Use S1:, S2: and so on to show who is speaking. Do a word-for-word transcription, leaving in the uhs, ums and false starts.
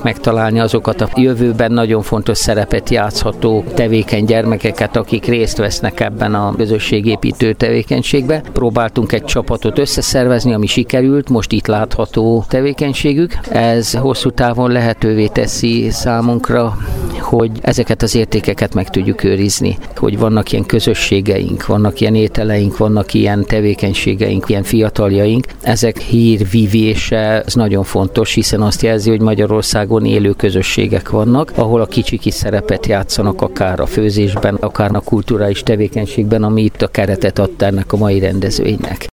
S1: próbáljuk megtalálni azokat a jövőben nagyon fontos szerepet játszható tevékeny gyermekeket, akik részt vesznek ebben a közösségépítő tevékenységben. Próbáltunk egy csapatot összeszervezni, ami sikerült, most itt látható tevékenységük. Ez hosszú távon lehetővé teszi számunkra, hogy ezeket az értékeket meg tudjuk őrizni, hogy vannak ilyen közösségeink, vannak ilyen ételeink, vannak ilyen tevékenységeink, ilyen fiataljaink. Ezek hírvívése, ez nagyon fontos, hiszen azt jelzi, hogy Magyarországon élő közösségek vannak, ahol a kicsik is szerepet játszanak, akár a főzésben, akár a kulturális tevékenységben, ami itt a keretet adta ennek a mai rendezvénynek.